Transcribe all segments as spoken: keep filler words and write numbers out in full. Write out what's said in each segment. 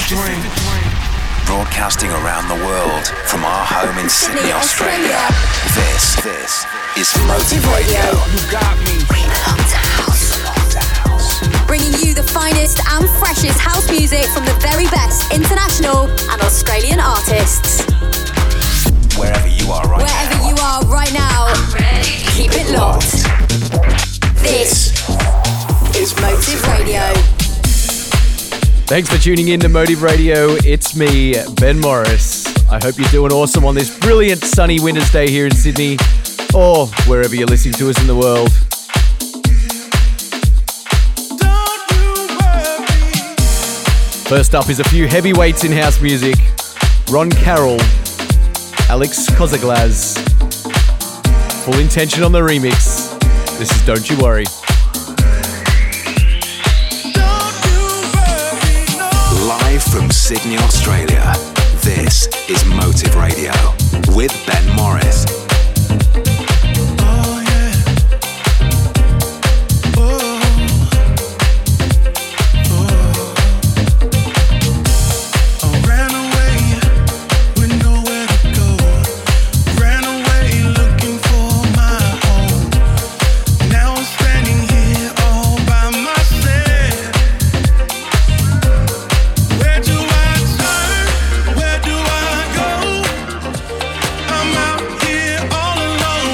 Broadcasting around the world from our home in Sydney, Australia. This, this is Motive Radio. You got me. We belong to house. Bringing you the finest and freshest house music from the very best international and Australian artists. Wherever you are right Wherever now. you are right now, keep it locked. This is Motive Radio. Thanks for tuning in to Motive Radio. It's me, Ben Morris. I hope you're doing awesome on this brilliant sunny winter's day here in Sydney, or wherever you're listening to us in the world. First up is a few heavyweights in house music. Ron Carroll, Alex Kozaglaz. Full Intention on the remix. This is Don't You Worry. Live from Sydney, Australia, this is Motive Radio with Ben Morris. I'm out here all alone.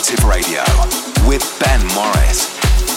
Motive Radio with Ben Morris.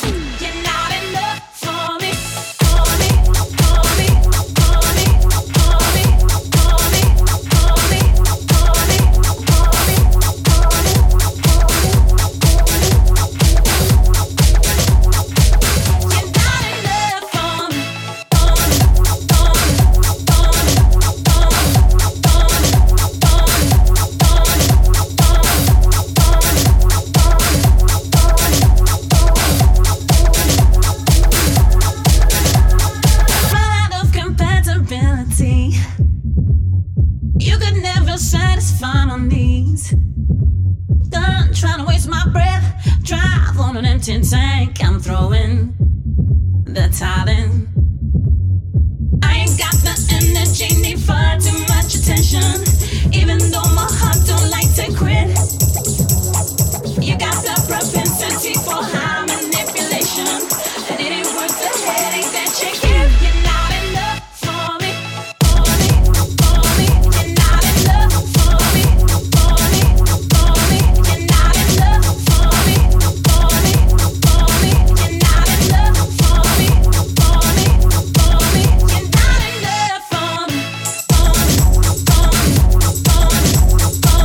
Tank, I'm throwing the talent. I ain't got the energy, need far too much attention. Even though my heart don't like to quit. You got the propensity for high manipulation, and it ain't worth the headache that you give. You're not enough for me, for me, for me. You're not enough for me, for me, for me. You're not enough for me, for me. You're not enough for me, for me, for me. You're not enough for me, for me, for me, for me, for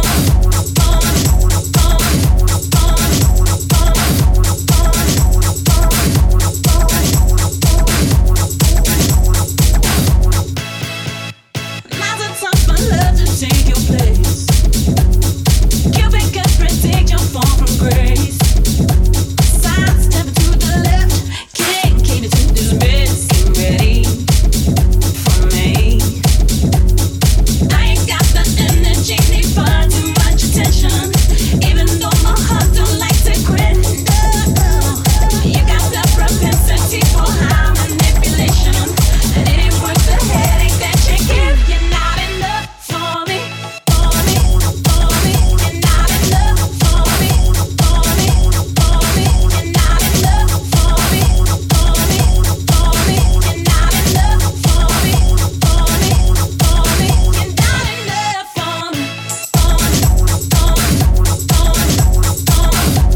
Now's the time for love to take your place. Cupid could predict your fall from grace. Sidestep to the left, can't cater to this mess. Ain't ready for me. I ain't got the energy, need far too much attention. Even though my heart don't like to quit. No, you got the propensity for high manipulation, and it ain't worth the headache that you give. You're not enough for me, for me, for me. You're not enough for me, for me, for me. You're not enough for me, for me, for me. You're not enough for me, for me, for me. You're not enough for me, for me, for me, for me, for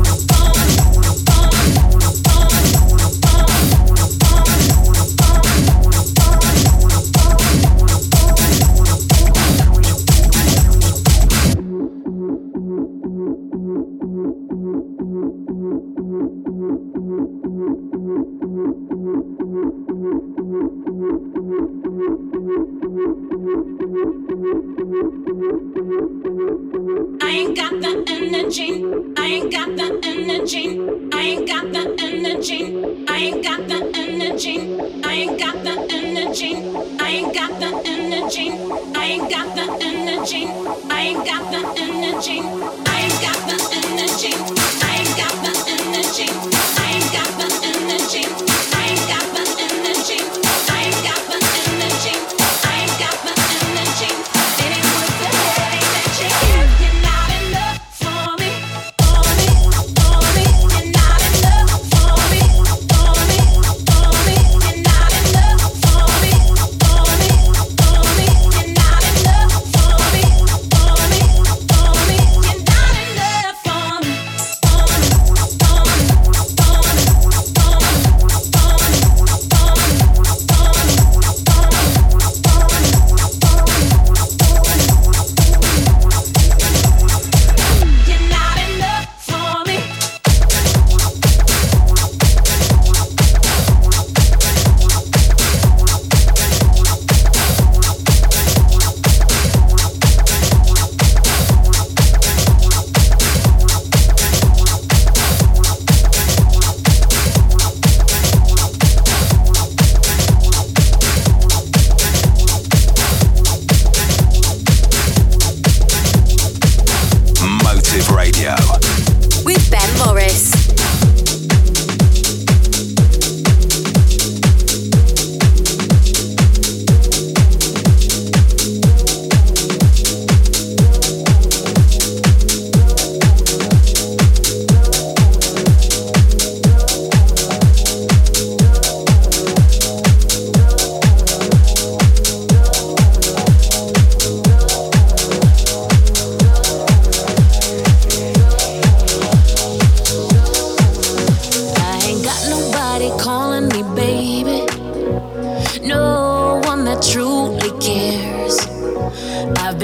I ain't got the energy, I ain't got the energy, I ain't got the energy, I ain't got the energy, I ain't got the energy, I ain't got the energy, I ain't got the energy, I ain't got the energy, I ain't got the energy, I ain't got the energy, I ain't got the energy, I ain't got the energy, I ain't got the energy, I ain't got the energy. It ain't worth the headache that you give. You're not enough for me, for me, for me. You're not enough for me, for me, for me. You're not enough for me, for me, for me. You're not enough for me, for me, for me. You're not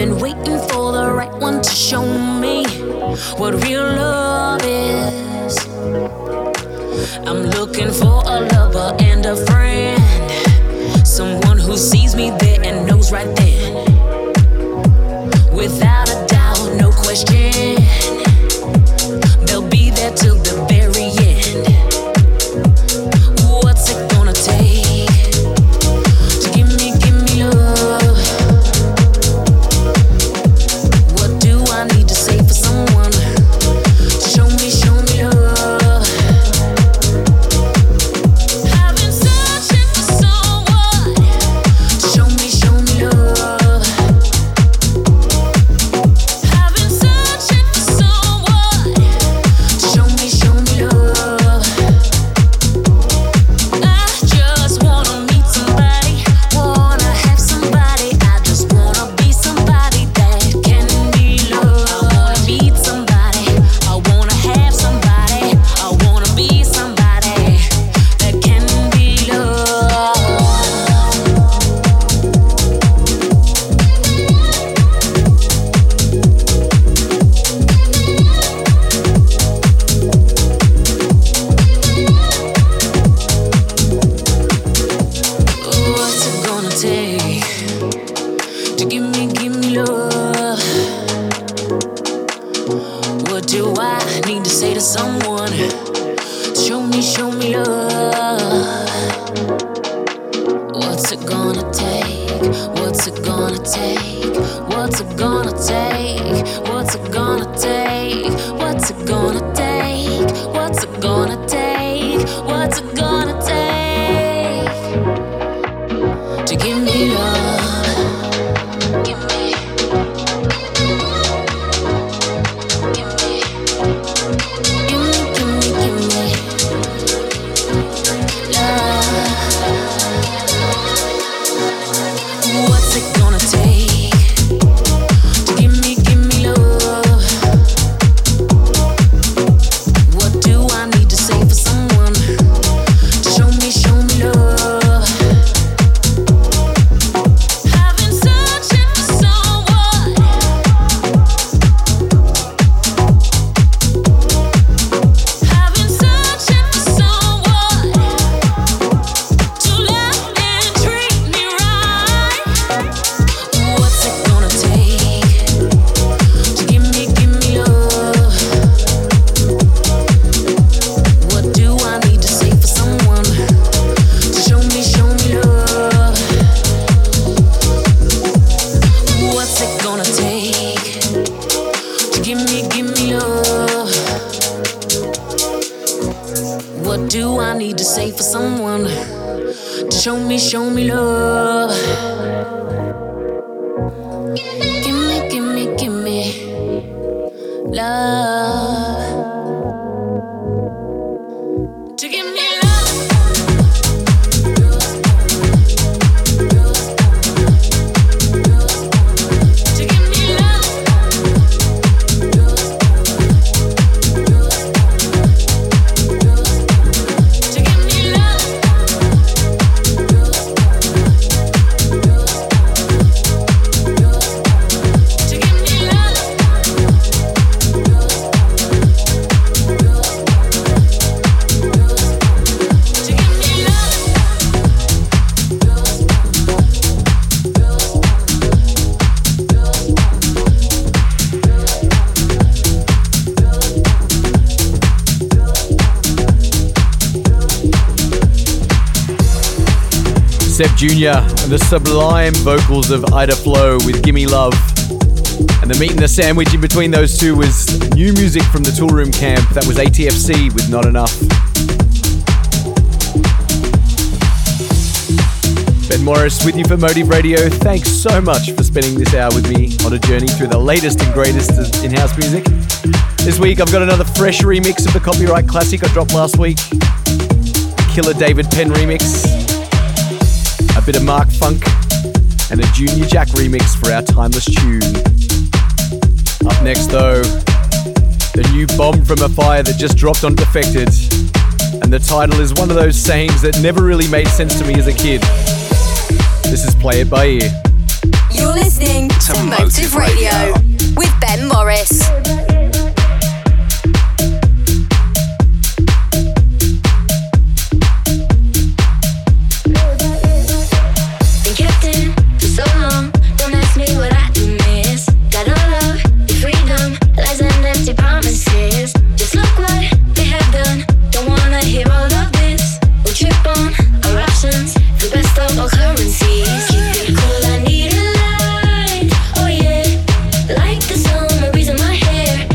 been waiting for the right one to show me what real love is. I'm looking for a lover and a friend, someone who sees me there and knows right then, without a doubt, no question, they'll be there till the very end. What's it gonna take to give me, give me love? What do I need to say for someone to show me, show me love? I've been searching for someone to show me, show me love. I've been searching for someone to show me, show me love. I just wanna meet somebody, wanna have somebody. I just wanna be somebody that can be loved. I wanna meet somebody, I wanna have somebody, I wanna be somebody that can be loved. What's it gonna take to give me, give me love? What do I need to say to someone to show me, show me love? What's it gonna take? What's it gonna take? What's it gonna take? What's it gonna take? What's it gonna take? What's it gonna take? What's it gonna take to give me love? Give me, give me, give me, give me, give me love. What's it gonna take to give me, give me love? What do I need to say for someone to show me, show me love? I've been searching for someone. I've been searching for someone to love and treat me right. What's it gonna take to give me, give me love? What do I need to say for someone to show me, show me love? What's it gonna take to give me, give me love? What do I need to say for someone to show me, show me love? Give me, give me, give me love. To give me love. To give me love. To give me love. To give me love. To give me love. Seb Junior and the sublime vocals of Ida Flow with Gimme Love. And the meat and the sandwich in between those two was new music from the Toolroom Camp. That was A T F C with Not Enough. Ben Morris with you for Motive Radio. Thanks so much for spending this hour with me on a journey through the latest and greatest in house music. This week I've got another fresh remix of the copyright classic I dropped last week. Killer David Penn remix. A bit of Mark Funk and a Junior Jack remix for our timeless tune. Up next though, the new bomb from a fire that just dropped on Defected. And the title is one of those sayings that never really made sense to me as a kid. This is Play It By Ear. You're listening to, To Motive Motive Radio Radio. with Ben Morris. Been kept in for so long. Don't ask me what I do miss. Got no love, your freedom, lies and empty promises. Just look what they have done. Don't wanna hear all of this. We'll trip on our options, the best of all currencies. Keep it cool, I need a light. Oh yeah, like the sun, a breeze in my hair.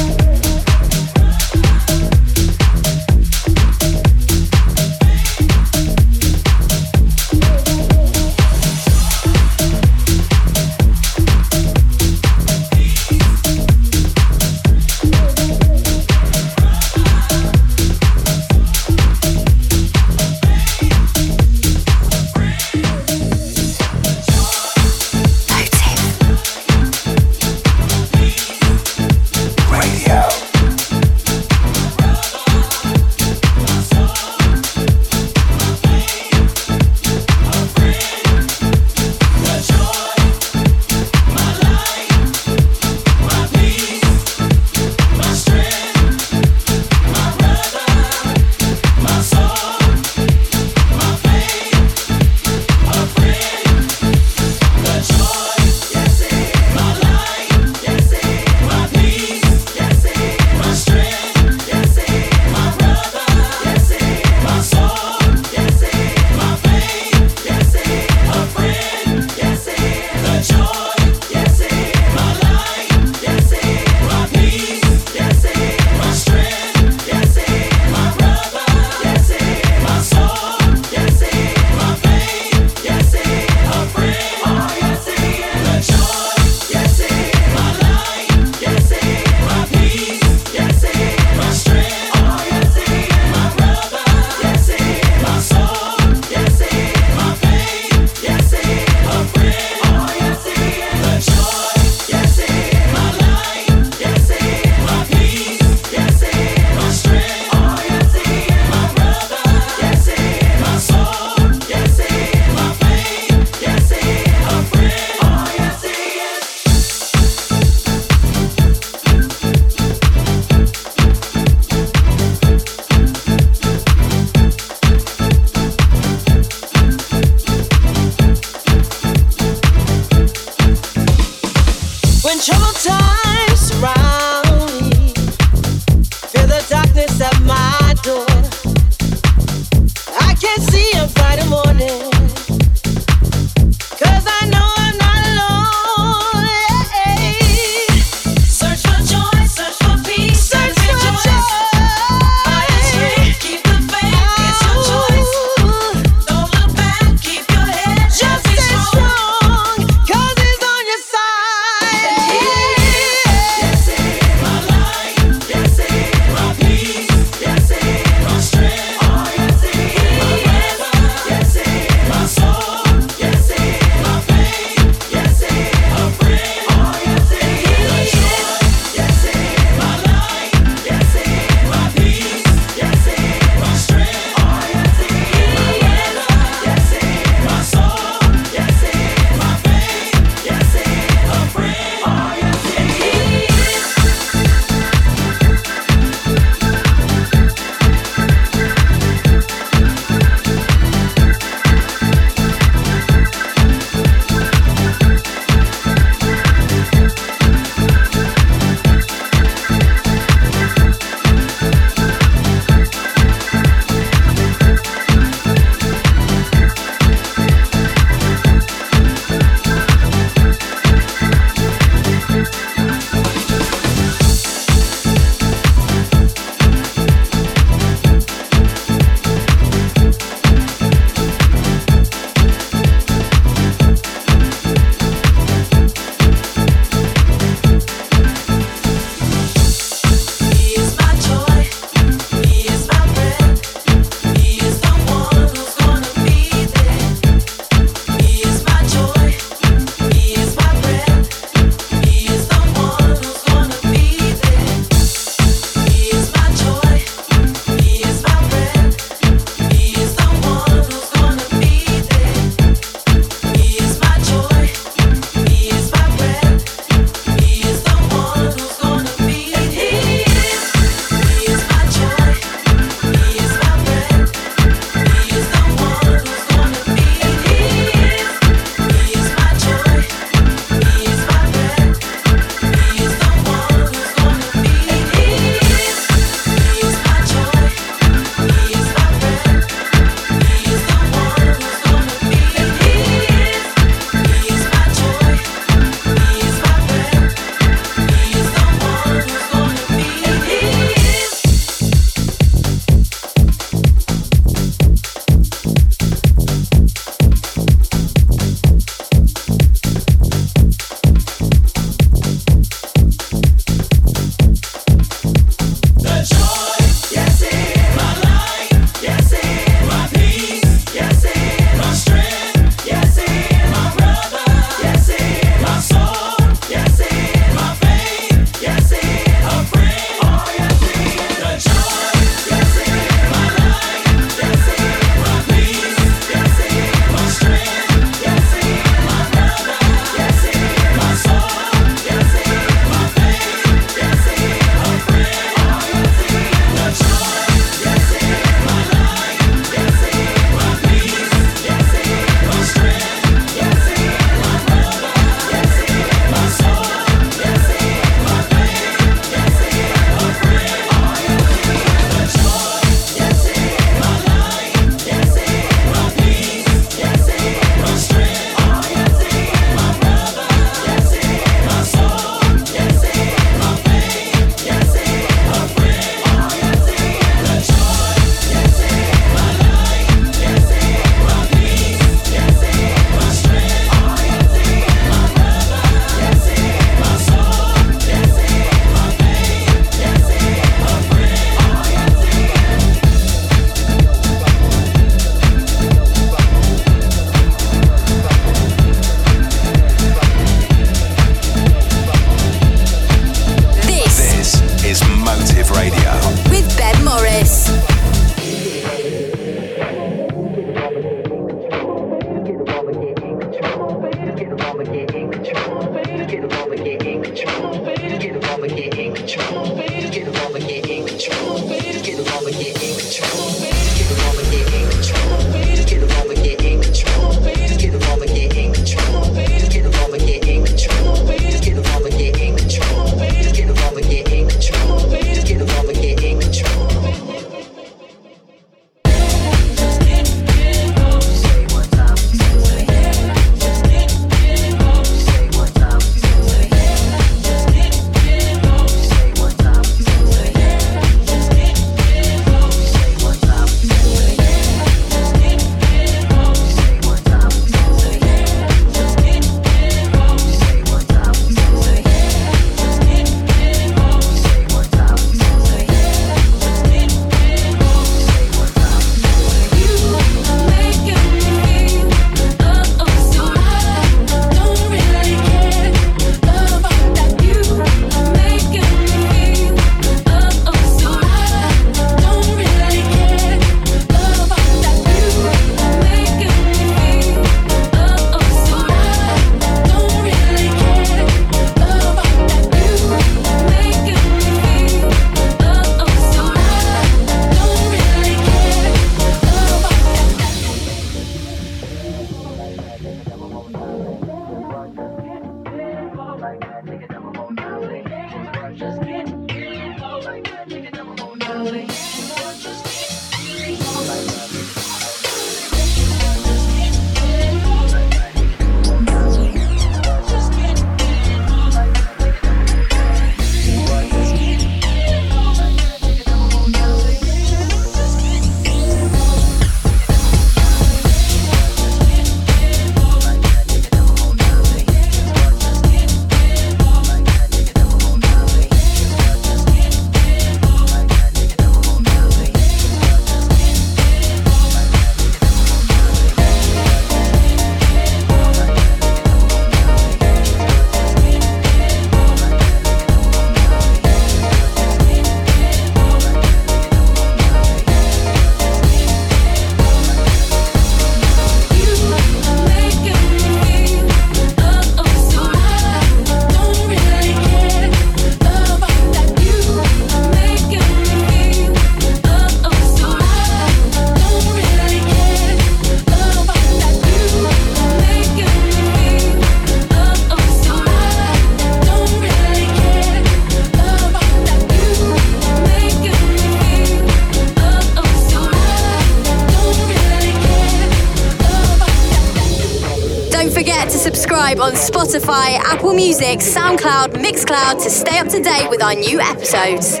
On Spotify, Apple Music, SoundCloud, Mixcloud to stay up to date with our new episodes.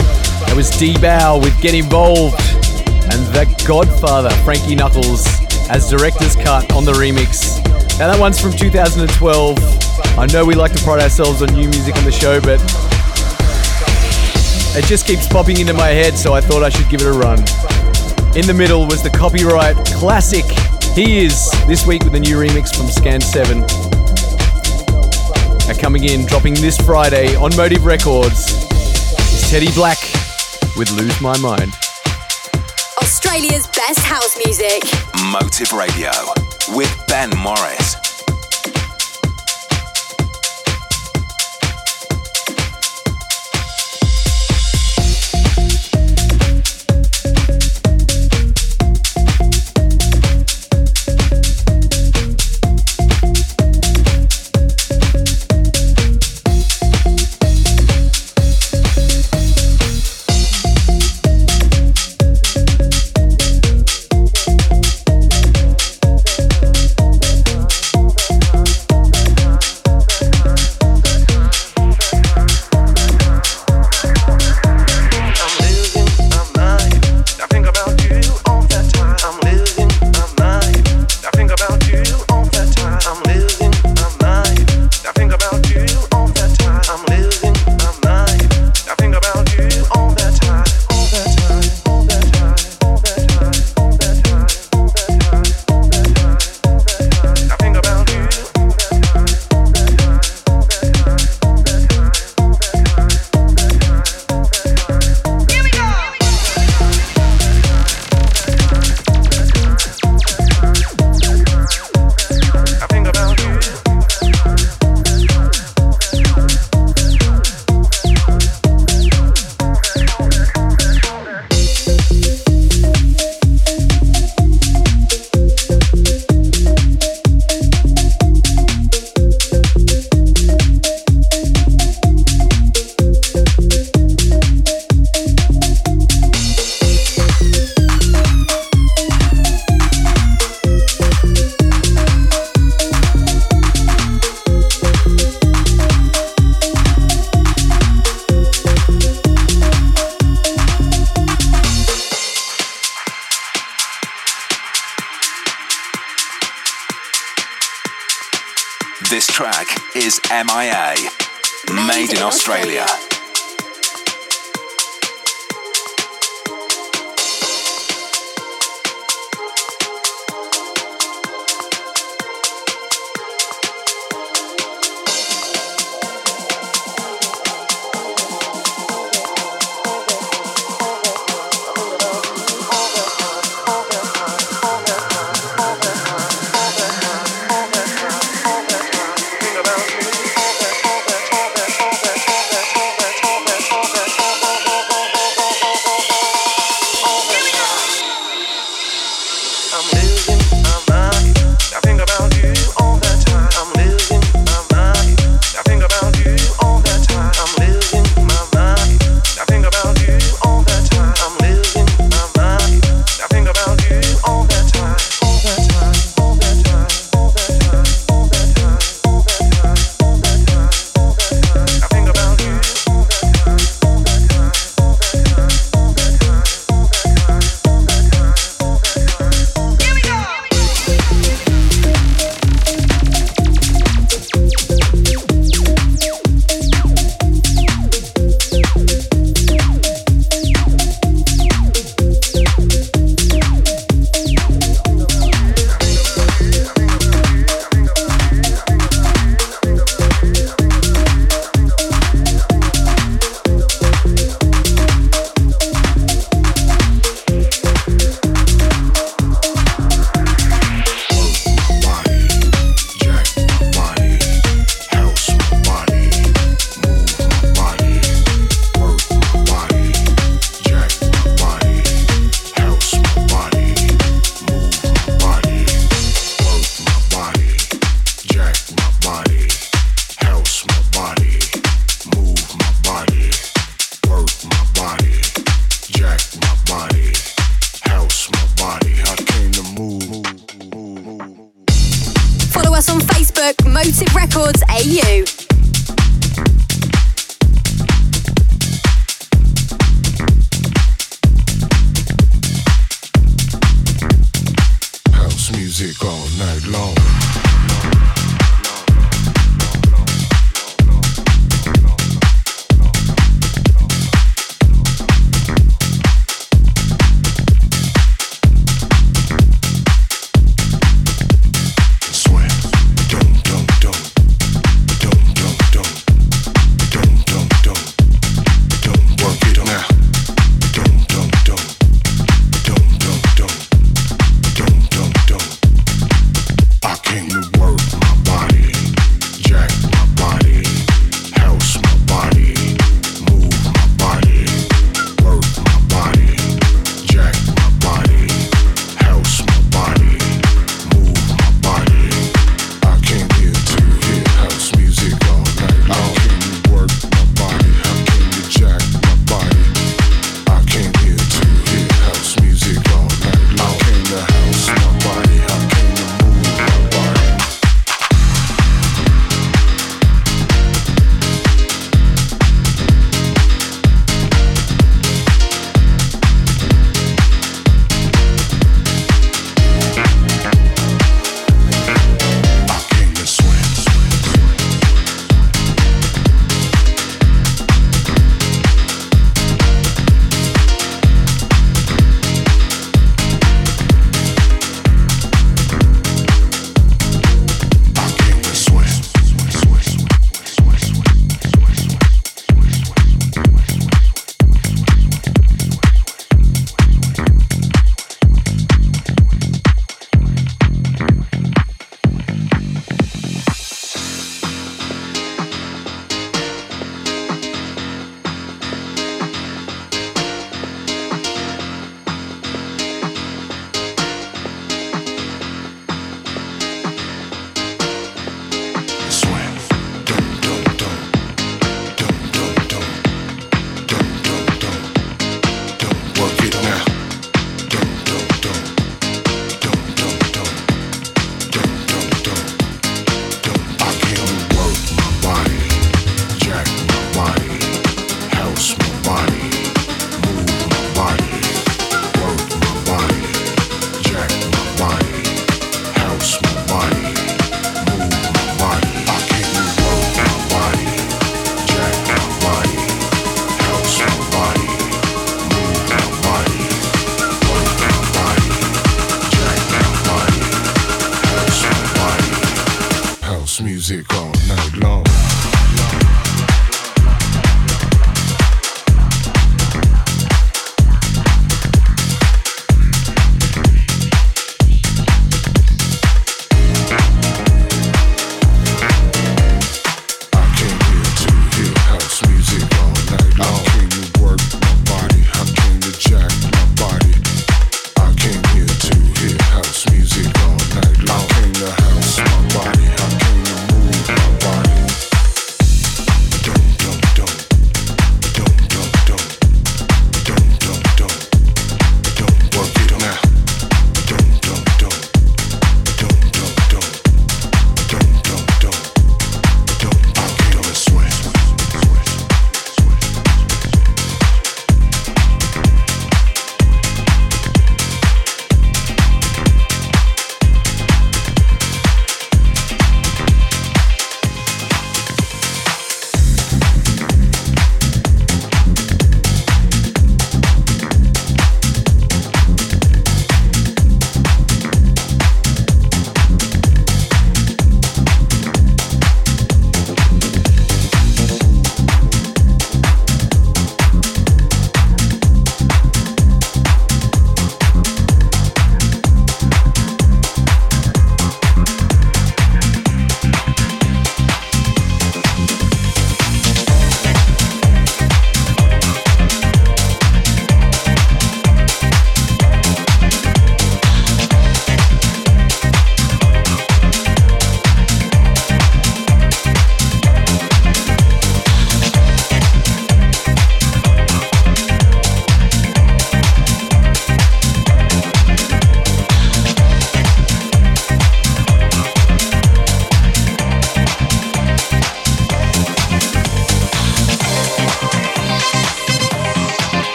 D-Bow with Get Involved, and The Godfather, Frankie Knuckles, as Director's Cut on the remix. Now that one's from two thousand twelve. I know we like to pride ourselves on new music on the show, but it just keeps popping into my head, so I thought I should give it a run. In the middle was the Copyright classic He Is, this week with a new remix from Scan seven. Now coming in, dropping this Friday on Motive Records, is Teddy Black with Lose My Mind. Australia's best house music. Motive Radio with Ben Morris. This track is M I A, made in Australia. Motive Records A U. House music. music all night long. Music all night long. Body, I came to move.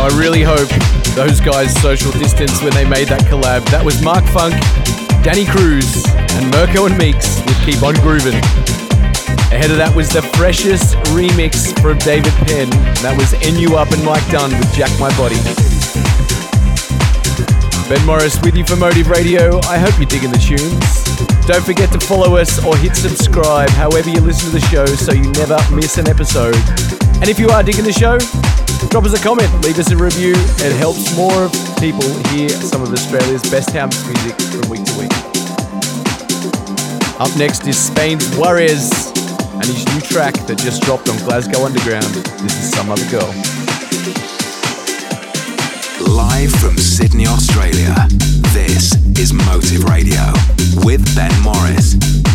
I really hope those guys social distance when they made that collab. That was Mark Funk, Danny Cruz, and Mirko and Meeks with Keep On Groovin'. Ahead of that was the freshest remix from David Penn. That was N U Up and Mike Dunn with Jack My Body. Ben Morris with you for Motive Radio. I hope you're digging the tunes. Don't forget to follow us or hit subscribe however you listen to the show so you never miss an episode. And if you are digging the show, drop us a comment, leave us a review. It helps more people hear some of Australia's best house music from week to week. Up next is Spain's Juarez and his new track that just dropped on Glasgow Underground. This is Some Other Girl. Live from Sydney, Australia, this is Motive Radio with Ben Morris.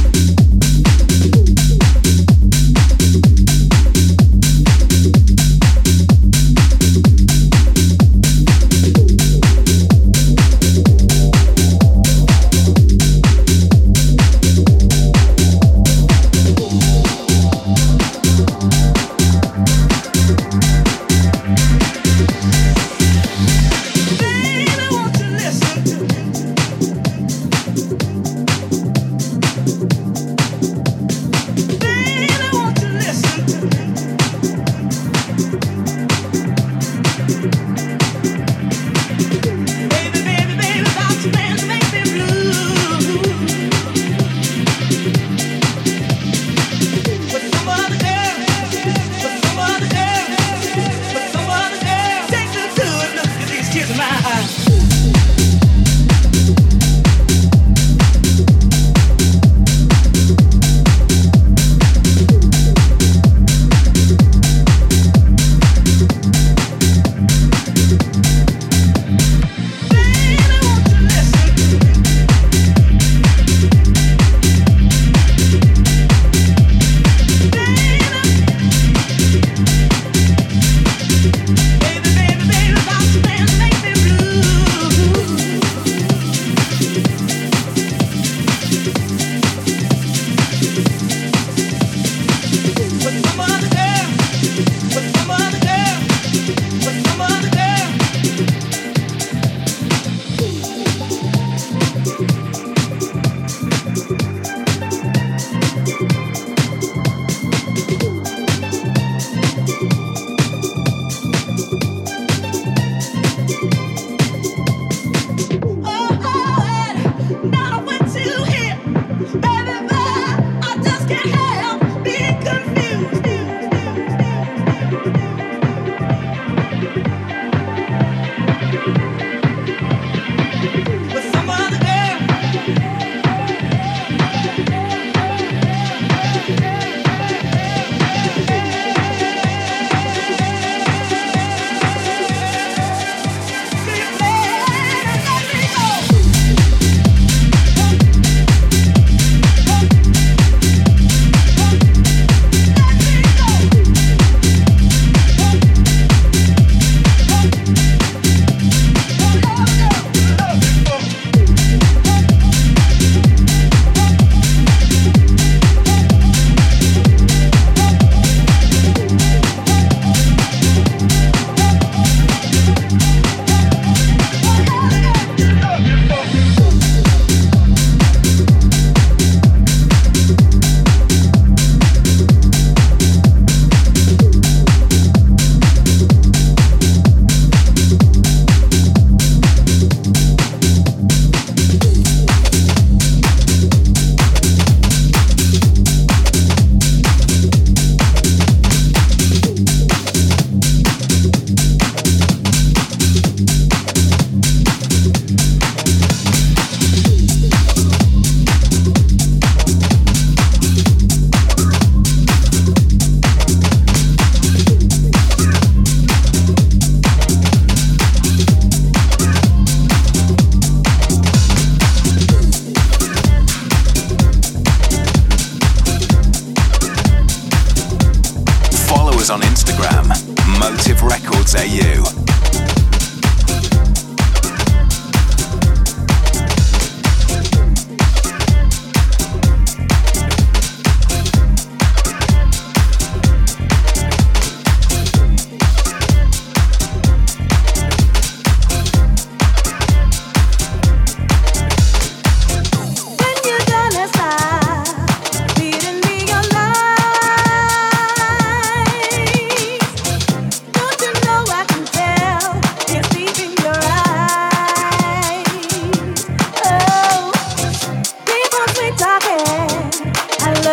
A U.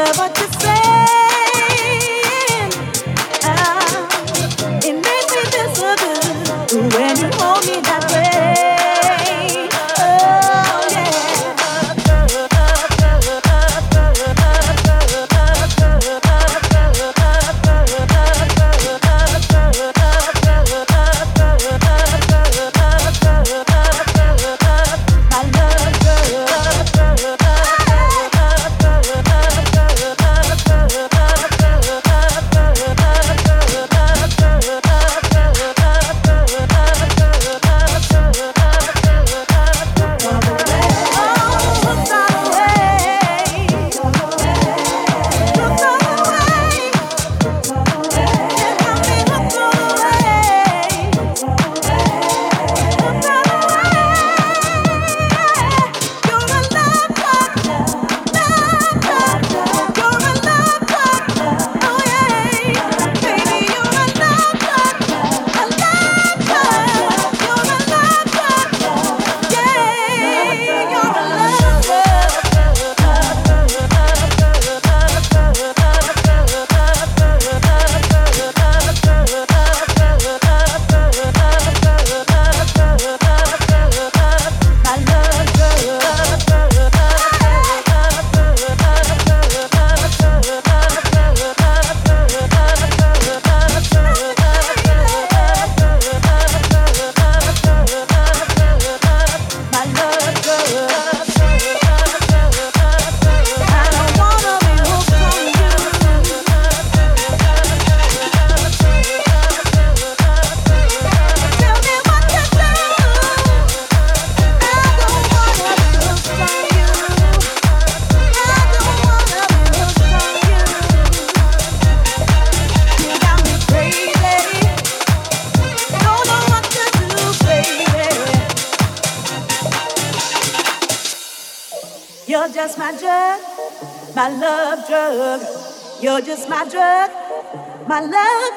You're just my drug, my love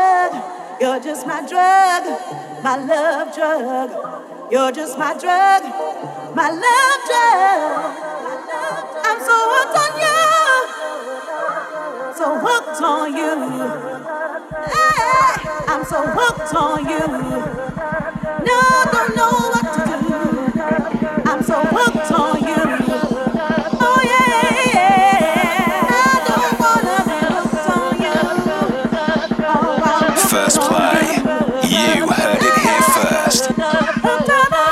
drug. You're just my drug, my love drug. You're just my drug, my love drug. I'm so hooked on you, so hooked on you. Hey, I'm so hooked on you. No, don't know what to do. I'm so hooked on you. Oh yeah, yeah. I don't wanna be hooked on you. Oh, I'm First play. You heard it here first. hooked on you.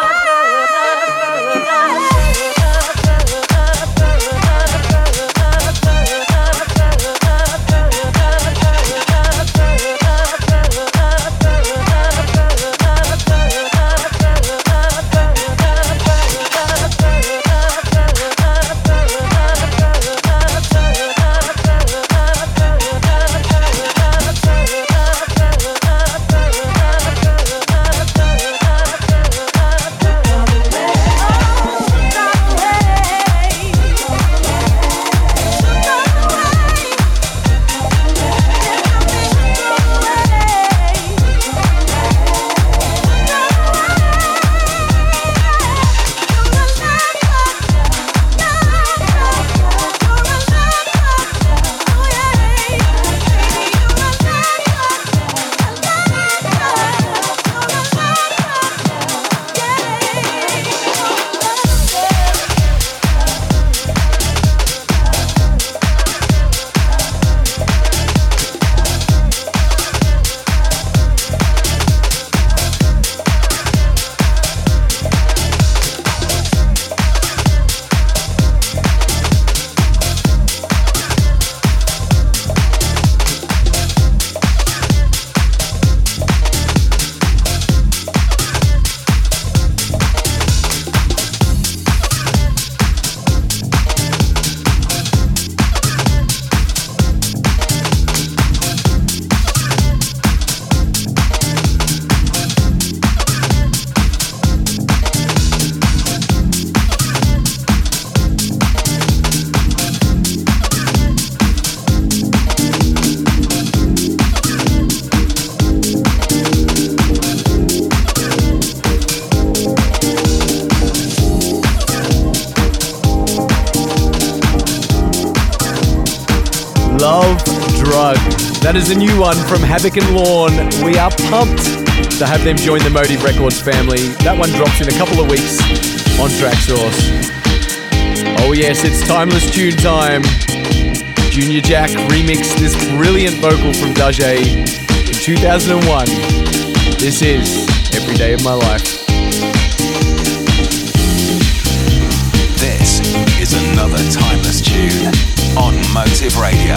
Love Drug. That is a new one from Havoc and Lorne. We are pumped to have them join the Motive Records family. That one drops in a couple of weeks on Traxsource. Oh yes, it's timeless tune time. Junior Jack remixed this brilliant vocal from Dajé in two thousand one. This is Every Day of My Life. This is another timeless tune on Motive Radio.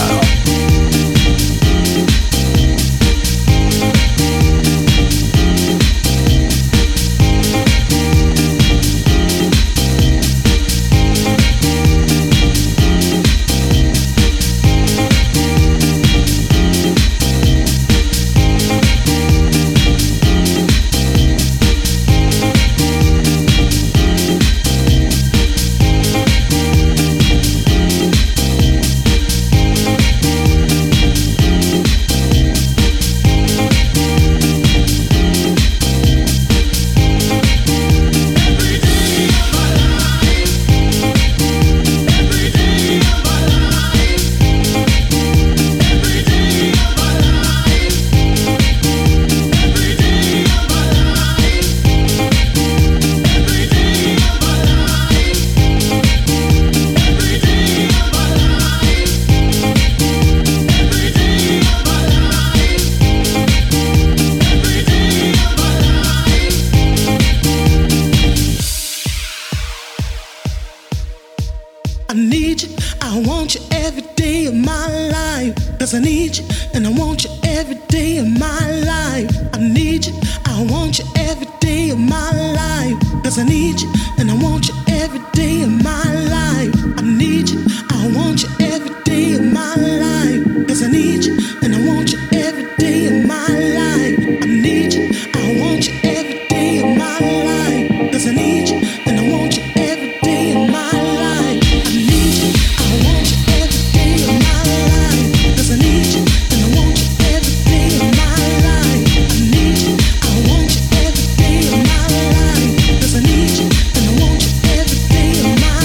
Every day of my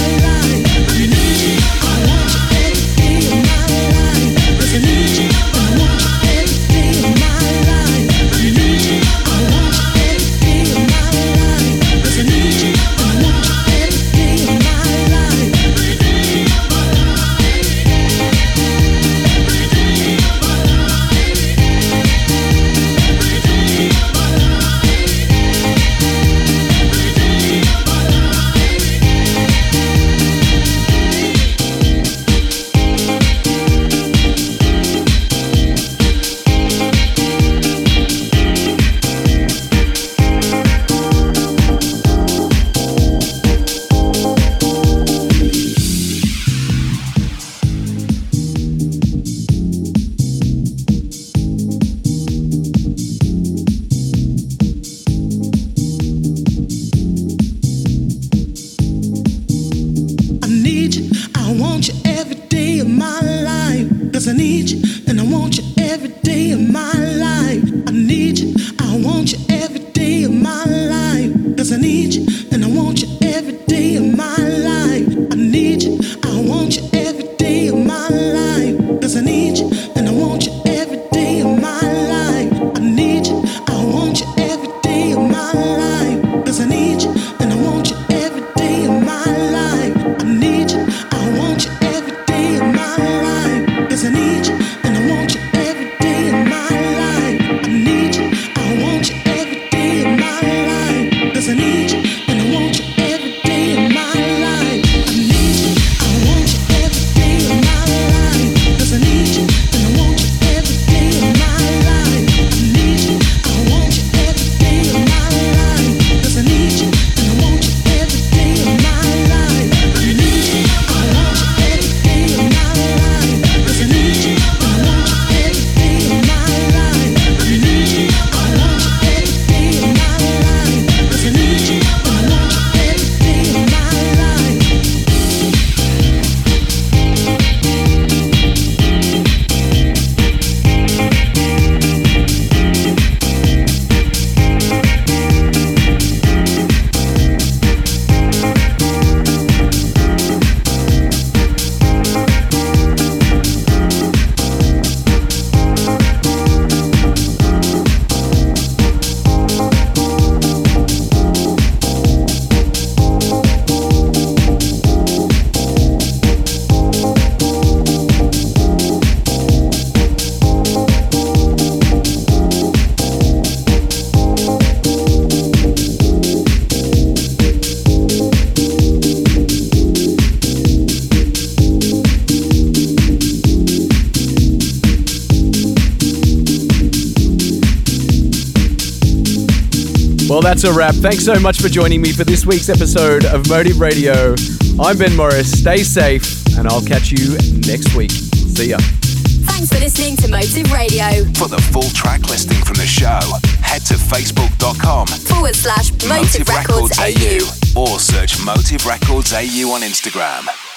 Well, that's a wrap. Thanks so much for joining me for this week's episode of Motive Radio. I'm Ben Morris. Stay safe, and I'll catch you next week. See ya. Thanks for listening to Motive Radio. For the full track listing from the show, head to facebook.com forward slash Motive, Motive Records, Records A U or search Motive Records A U on Instagram.